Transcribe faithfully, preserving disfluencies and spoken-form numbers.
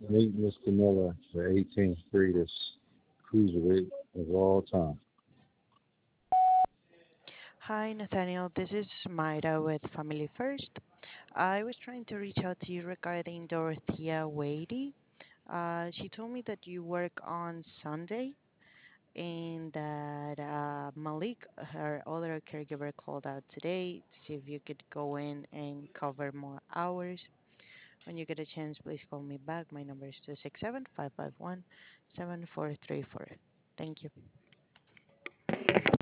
Meet mister Miller, the eighteenth greatest cruiserweight of all time. Hi, Nathaniel. This is Mayra with Family First. I was trying to reach out to you regarding Dorothea Wadey. Uh, she told me that you work on Sunday and that uh, Malik, her other caregiver, called out today to see if you could go in and cover more hours. When you get a chance, please call me back. My number is two six seven, five five one, seven four three four. Thank you.